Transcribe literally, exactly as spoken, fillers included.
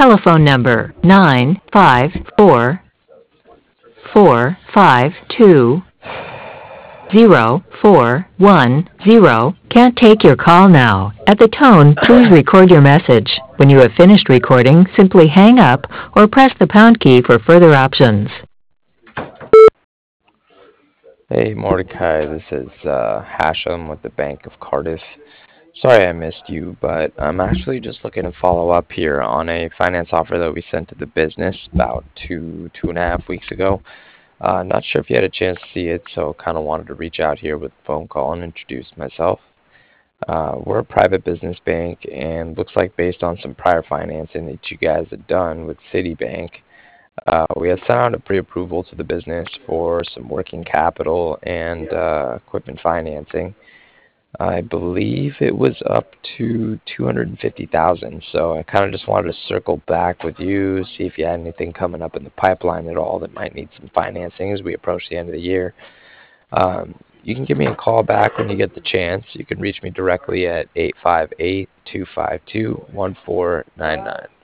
telephone number nine five four four five two zero four one zero can't take your call now. At the tone, please record your message. When you have finished recording, simply hang up or press the pound key for further options. Hey Mordecai, this is uh, Hashem with the Bank of Cardiff. Sorry I missed you, but I'm actually just looking to follow up here on a finance offer that we sent to the business about two, two and a half weeks ago. Uh, not sure if you had a chance to see it, so kind of wanted to reach out here with a phone call and introduce myself. Uh, we're a private business bank, and looks like based on some prior financing that you guys had done with Citibank, uh, we had sent out a pre-approval to the business for some working capital and uh, equipment financing. I believe it was up to two hundred fifty thousand dollars. So I kind of just wanted to circle back with you, see if you had anything coming up in the pipeline at all that might need some financing as we approach the end of the year. Um, you can give me a call back when you get the chance. You can reach me directly at eight five eight, two five two, one four nine nine.